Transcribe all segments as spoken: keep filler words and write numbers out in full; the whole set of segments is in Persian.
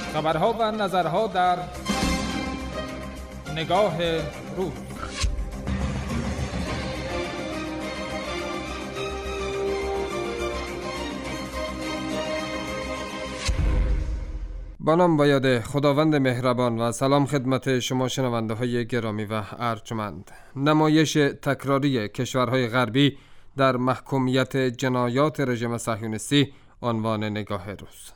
خبرها و نظرها در نگاه روز. با نام و یاد خداوند مهربان و سلام خدمت شما شنونده های گرامی و ارجمند. نمایش تکراری کشورهای غربی در محکومیت جنایات رژیم صهیونیستی عنوان نگاه روز.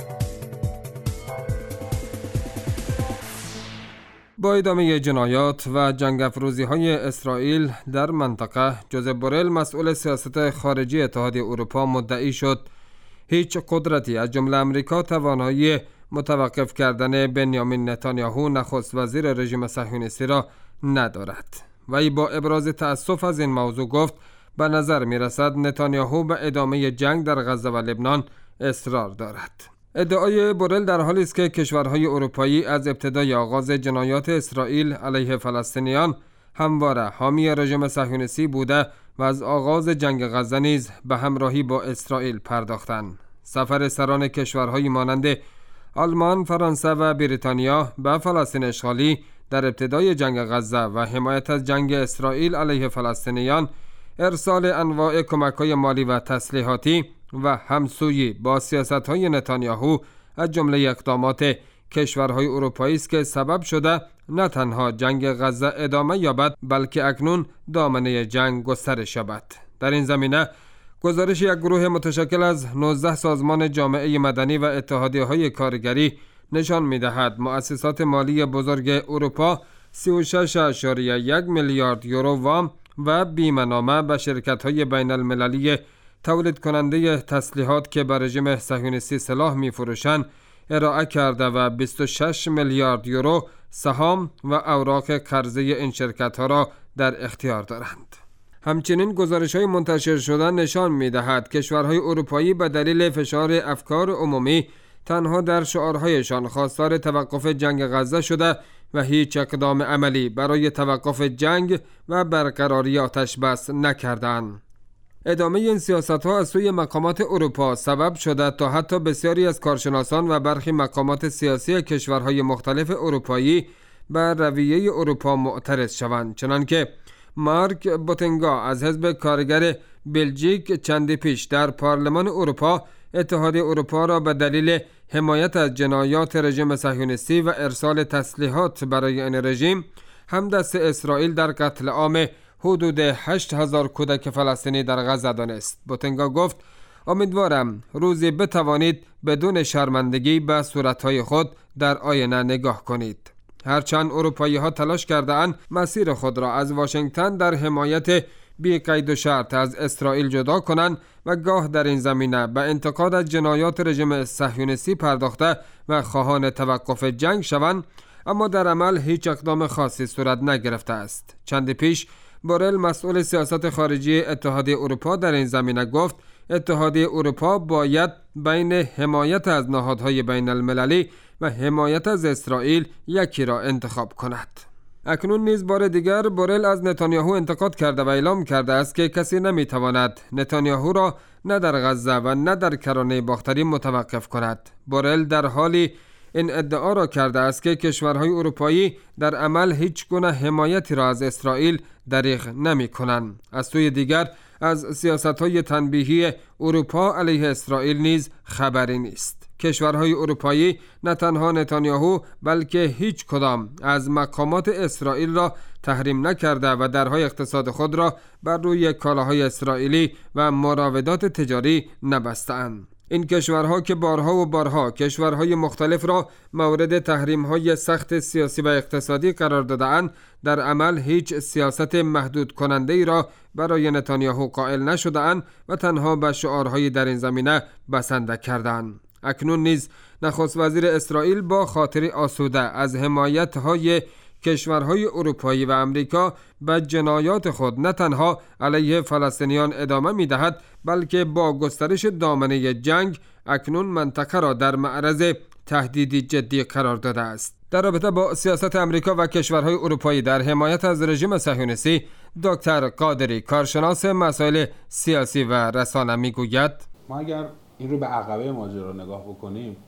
با ادامه جنایات و جنگ افروزی های اسرائیل در منطقه، جوزپ بورل مسئول سیاست خارجی اتحادیه اروپا مدعی شد هیچ قدرتی از جمله امریکا توانایی متوقف کردن بنیامین نتانیاهو نخست وزیر رژیم صهیونیستی را ندارد. وی با ابراز تأسف از این موضوع گفت به نظر می رسد نتانیاهو به ادامه جنگ در غزه و لبنان اصرار دارد. ادعای بورل در حالی است که کشورهای اروپایی از ابتدای آغاز جنایات اسرائیل علیه فلسطینیان همواره حامی رژیم صهیونیستی بوده و از آغاز جنگ غزه نیز به همراهی با اسرائیل پرداختند. سفر سران کشورهای مانند آلمان، فرانسه و بریتانیا به فلسطین اشغالی در ابتدای جنگ غزه و حمایت از جنگ اسرائیل علیه فلسطینیان، ارسال انواع کمک‌های مالی و تسلیحاتی و همسویی با سیاست‌های نتانیاهو از جمله اقدامات کشورهای اروپایی است که سبب شده نه تنها جنگ غزه ادامه یابد بلکه اکنون دامنه جنگ گسترش یابد. در این زمینه گزارش یک گروه متشکل از نوزده سازمان جامعه مدنی و اتحادیه‌های کارگری نشان می‌دهد مؤسسات مالی بزرگ اروپا سی و شش اشاریه یک میلیارد یورو وام و بیمه‌نامه به شرکت‌های بین المللی تولید کننده تسلیحات که به رژیم صهیونیستی سلاح می‌فروشند ارائه کرده و بیست و شش میلیارد یورو سهام و اوراق قرضه این شرکت‌ها را در اختیار دارند. همچنین گزارش‌های منتشر شده نشان می‌دهد کشورهای اروپایی به دلیل فشار افکار عمومی تنها در شعارهایشان خواستار توقف جنگ غزه شده و هیچ اقدام عملی برای توقف جنگ و برقراری آتش بس نکردند. ادامه این سیاست‌ها از سوی مقامات اروپا سبب شده تا حتی بسیاری از کارشناسان و برخی مقامات سیاسی کشورهای مختلف اروپایی بر رویه اروپا معترض شوند. چنانکه مارک بوتنگا از حزب کارگر بلژیک چندی پیش در پارلمان اروپا اتحادیه اروپا را به دلیل حمایت از جنایات رژیم صهیونیستی و ارسال تسلیحات برای این رژیم همدست اسرائیل در قتل عام حدود هشت هزار کودک فلسطینی در غزه دانست. بوتنگا گفت امیدوارم روزی بتوانید بدون شرمندگی به صورتهای خود در آینه نگاه کنید. هرچند اروپایی ها تلاش کرده اند مسیر خود را از واشنگتن در حمایت بی قید و شرط از اسرائیل جدا کنند و گاه در این زمینه به انتقاد از جنایات رژیم صهیونیستی پرداخته و خواهان توقف جنگ شوند، اما در عمل هیچ اقدام خاصی صورت نگرفته است. چند پیش بورل مسئول سیاست خارجی اتحادیه اروپا در این زمینه گفت اتحادیه اروپا باید بین حمایت از نهادهای بین المللی و حمایت از اسرائیل یکی را انتخاب کند. اکنون نیز بار دیگر بورل از نتانیاهو انتقاد کرده و اعلام کرده است که کسی نمیتواند نتانیاهو را نه در غزه و نه در کرانه باختری متوقف کند. بورل در حالی این ادعا را کرده است که کشورهای اروپایی در عمل هیچ گونه حمایتی را از اسرائیل دریغ نمی کنند. از سوی دیگر از سیاست‌های تنبیهی اروپا علیه اسرائیل نیز خبری نیست. کشورهای اروپایی نه تنها نتانیاهو بلکه هیچ کدام از مقامات اسرائیل را تحریم نکرده و درهای اقتصاد خود را بر روی کالاهای اسرائیلی و مراودات تجاری نبسته‌اند. این کشورها که بارها و بارها کشورهای مختلف را مورد تحریم‌های سخت سیاسی و اقتصادی قرار داده‌اند، در عمل هیچ سیاست محدود کننده‌ای را برای نتانیاهو قائل نشده‌اند و تنها به شعارهای در این زمینه بسنده کردند. اکنون نیز نخست وزیر اسرائیل با خاطر آسوده از حمایت‌های کشورهای اروپایی و امریکا به جنایات خود نه تنها علیه فلسطینیان ادامه می‌دهد بلکه با گسترش دامنه جنگ اکنون منطقه را در معرض تهدیدی جدی قرار داده است. در رابطه با سیاست امریکا و کشورهای اروپایی در حمایت از رژیم صهیونیستی، دکتر قادری کارشناس مسائل سیاسی و رسانه میگوید ما اگر این رو به عقبه ماجرا نگاه بکنیم،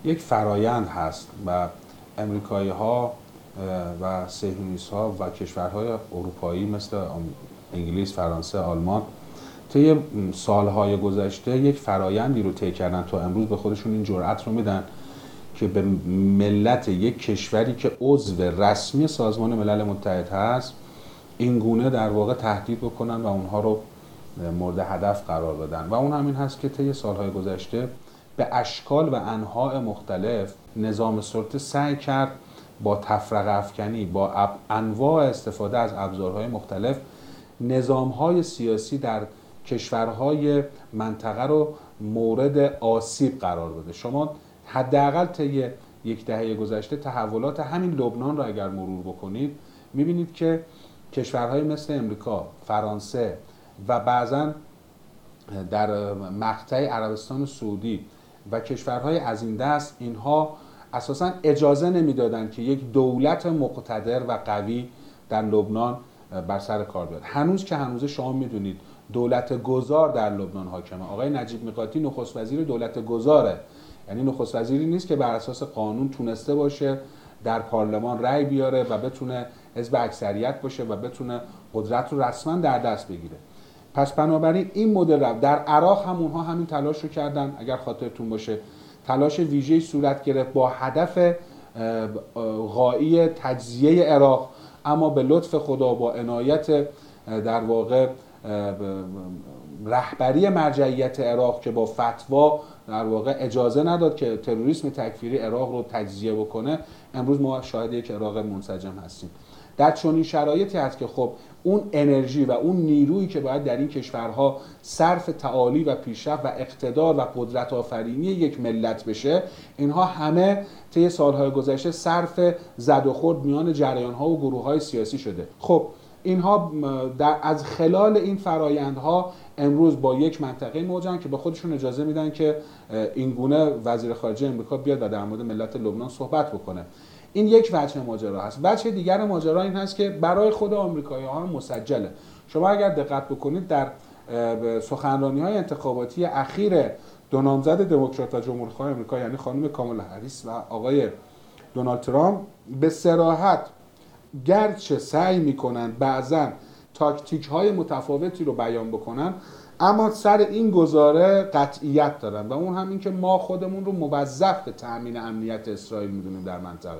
یک فرایند هست و امریکایی ها و صهیونیست ها و کشورهای اروپایی مثل انگلیس، فرانسه، آلمان طی سالهای گذشته یک فرایندی رو طی کردن تا امروز به خودشون این جرأت رو میدن که به ملت یک کشوری که عضو رسمی سازمان ملل متحد هست این گونه در واقع تهدید بکنن و اونها رو مورد هدف قرار بدن و اون همین هست که طی سالهای گذشته به اشکال و انواع مختلف نظام سلطه سعی کرد با تفرقه افکنی، با انواع استفاده از ابزارهای مختلف نظامهای سیاسی در کشورهای منطقه رو مورد آسیب قرار بده. شما حداقل طی یک دهه گذشته تحولات همین لبنان را اگر مرور بکنید میبینید که کشورهای مثل امریکا، فرانسه و بعضا در مقطع عربستان سعودی و کشورهای از این دست اینها اساساً اجازه نمیدادند که یک دولت مقتدر و قوی در لبنان بر سر کار بیاد. هنوز که هنوز شما میدونید دولت گذار در لبنان حاکمه. آقای نجیب میقاتی نخست وزیر دولت گذاره، یعنی نخست وزیری نیست که بر اساس قانون تونسته باشه در پارلمان رأی بیاره و بتونه حزب اکثریت باشه و بتونه قدرت رو رسما در دست بگیره. پس بنابراین این مدل رو در عراق هم اونها همین تلاش رو کردن. اگر خاطرتون باشه تلاش ویژه‌ای صورت گرفت با هدف غایی تجزیه عراق، اما به لطف خدا با عنایت در واقع رهبری مرجعیت عراق که با فتوا در واقع اجازه نداد که تروریسم تکفیری عراق رو تجزیه بکنه، امروز ما شاهد یک عراق منسجم هستیم. در چنین شرایطی هست که خب اون انرژی و اون نیرویی که باید در این کشورها صرف تعالی و پیشرفت و اقتدار و قدرت آفرینی یک ملت بشه، اینها همه طی سالهای گذشته صرف زد و خورد میان جریان‌ها و گروه‌های سیاسی شده. خب اینها در از خلال این فرایندها امروز با یک منطقه موجن که به خودشون اجازه میدن که این گونه وزیر خارجه امریکا بیاد و در مورد ملت لبنان صحبت بکنه. این یک وجه ماجرا هست. وجه دیگر ماجرا این هست که برای خود آمریکایی‌ها هم مسجله. شما اگر دقت بکنید در سخنرانی‌های انتخاباتی اخیر دو نامزد دموکرات و جمهوری‌خواه آمریکا یعنی خانم کامالا هریس و آقای دونالد ترامپ به صراحت گرچه سعی میکنن بعضن تاکتیک های متفاوتی رو بیان بکنن اما سر این گزاره قطعیت دارن و اون هم این که ما خودمون رو موظف به تأمین امنیت اسرائیل میدونیم در منطقه.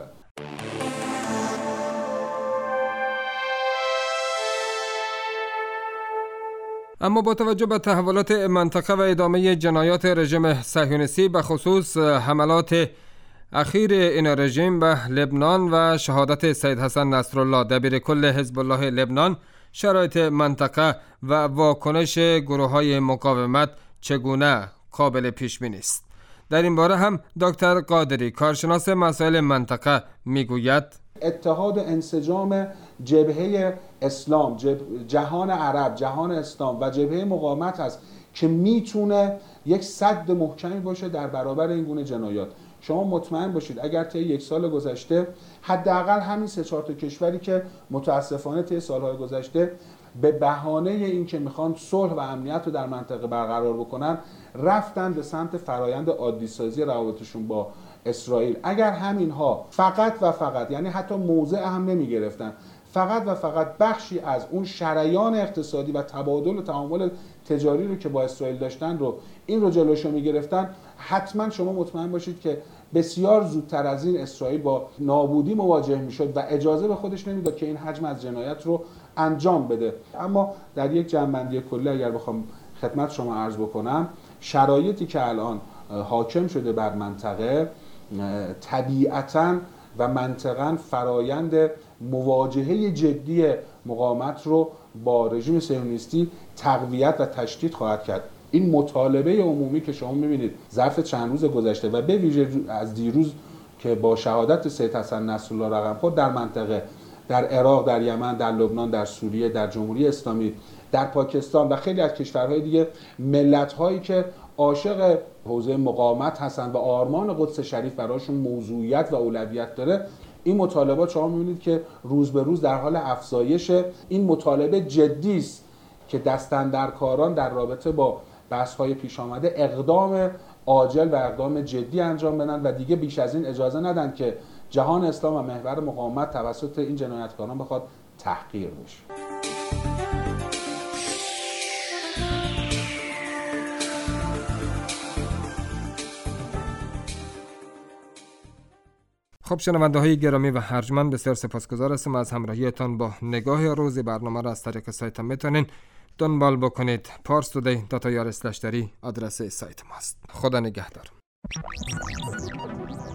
اما با توجه به تحولات منطقه و ادامه جنایات رژیم صهیونیستی به خصوص حملات اخیر این رژیم به لبنان و شهادت سید حسن نصرالله دبیر کل حزب الله لبنان، شرایط منطقه و واکنش گروه‌های مقاومت چگونه قابل پیش بینی است؟ در این باره هم دکتر قادری کارشناس مسائل منطقه میگوید اتحاد و انسجام جبهه اسلام، جهان عرب، جهان اسلام و جبهه مقاومت هست که میتونه یک سد محکمی باشه در برابر این گونه جنایات. شما مطمئن باشید اگر طی یک سال گذشته حداقل همین سه چهار تا کشوری که متاسفانه طی سالهای گذشته به بهانه اینکه میخوان صلح و امنیت رو در منطقه برقرار بکنن رفتن به سمت فرایند عادی سازی روابطشون با اسرائیل، اگر همینها فقط و فقط یعنی حتی موضع هم نمیگرفتن، فقط و فقط بخشی از اون شریان اقتصادی و تبادل و تعامل تجاری رو که با اسرائیل داشتن رو این رو جلوشو میگرفتن، حتما شما مطمئن باشید که بسیار زودتر از این اسرائیل با نابودی مواجه میشد و اجازه به خودش نمیداد که این حجم از جنایت رو انجام بده. اما در یک جمع‌بندی کلی اگر بخوام خدمت شما عرض بکنم، شرایطی که الان حاکم شده بر منطقه طبیعتاً و منطقاً فرایند مواجهه جدی مقاومت رو با رژیم صهیونیستی تقویت و تشدید خواهد کرد. این مطالبه عمومی که شما می‌بینید ظرف چند روز گذشته و به ویژه از دیروز که با شهادت سید حسن نصرالله رقم خورد در منطقه، در عراق، در یمن، در لبنان، در سوریه، در جمهوری اسلامی، در پاکستان و خیلی از کشورهای دیگه، ملت‌هایی که عاشق حوزه مقاومت هستن و آرمان قدس شریف براشون موضوعیت و اولویت داره، این مطالبات شما می‌بینید که روز به روز در حال افزایش. این مطالبه جدی است که دستاندرکاران در رابطه با بحث‌های پیش آمده اقدام عاجل و اقدام جدی انجام بدن و دیگه بیش از این اجازه ندن که جهان اسلام و محور مقاومت توسط این جنایتکاران بخواد تحقیر بشه. خب شنونده های گرامی و ارجمند، بسیار سپاسگزار هستم از همراهیتان با نگاه روزی. برنامه را از طریق سایت هم میتونین دنبال بکنید. پارس تودی دات آی آر اسلش دری آدرس سایت ماست. خدا نگهدار.